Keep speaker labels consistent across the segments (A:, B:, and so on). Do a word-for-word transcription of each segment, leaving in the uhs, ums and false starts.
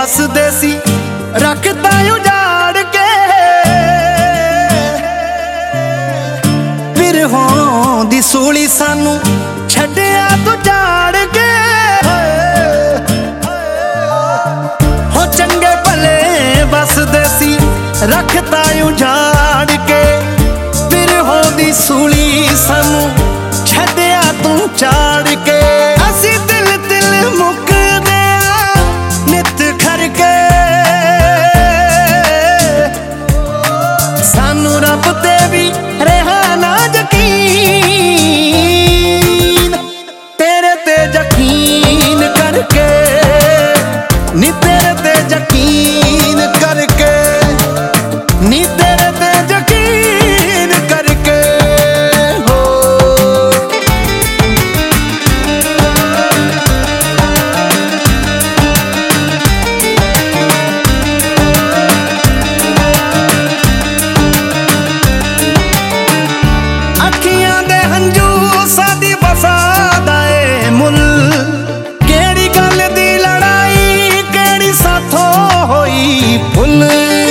A: वसदे सी रखता उजाड़ के, बिरहों दी सूली सानू छड्डिया तू झाड़ के। हो चंगे भले वसदे सी रखता उजाड़ के, बिरहों दी सूली सानू छड्डिया तू झाड़ के। असी दिल दिल मुकदे नित खरके, सानू रब ते भी रहा ना यकीन, तेरे ते यकीन करके नी तेरे ते यकीन करके नी तेरे ते यकीन करके हो। अखियां दे हंजू साडी वफा दा ए मुल, केड़ी गल दी लड़ाई केड़ी साथों होई भुल।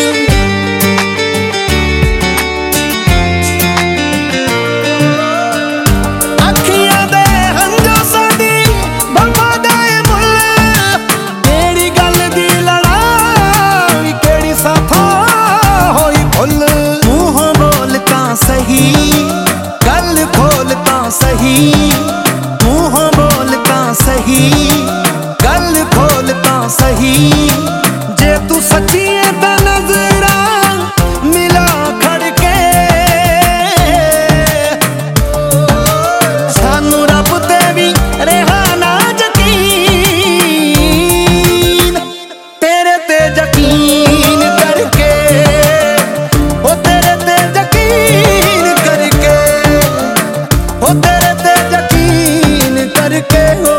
A: अखियां दे हंजू साडी वफा दा ए मुल, केड़ी गल दी लड़ाई केड़ी साथों होई भुल। मुंह बोलता सही गल खोलता सही, मुंह बोलता सही गल खोलता सही। जे तू सच्ची है तां नजरा मिला खड़के, सानू रब ते भी रहा ना यकीन, तेरे ते यकीन करके ओ तेरे ते यकीन करके ओ तेरे ते यकीन करके हो।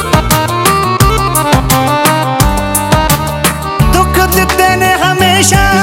A: दुख दिते ने हमेशा